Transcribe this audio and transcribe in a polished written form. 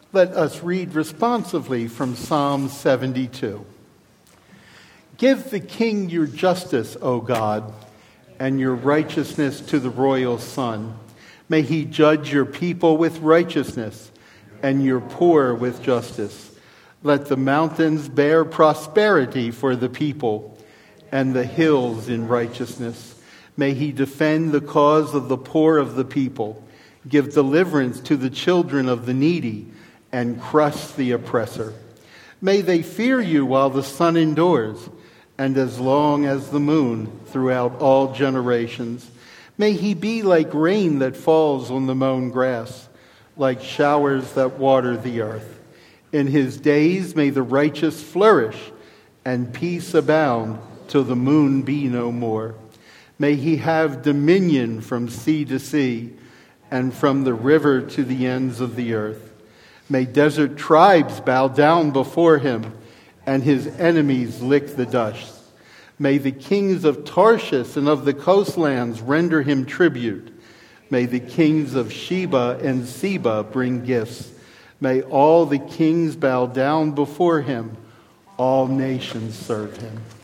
Let us read responsively from Psalm 72. Give the king your justice, O God, and your righteousness to the royal son. May he judge your people with righteousness and your poor with justice. Let the mountains bear prosperity for the people and the hills in righteousness. May he defend the cause of the poor of the people, give deliverance to the children of the needy, and crush the oppressor. May they fear you while the sun endures, and as long as the moon throughout all generations. May he be like rain that falls on the mown grass, like showers that water the earth. In his days may the righteous flourish, and peace abound till the moon be no more. May he have dominion from sea to sea, and from the river to the ends of the earth. May desert tribes bow down before him, and his enemies lick the dust. May the kings of Tarshish and of the coastlands render him tribute. May the kings of Sheba and Seba bring gifts. May all the kings bow down before him. All nations serve him.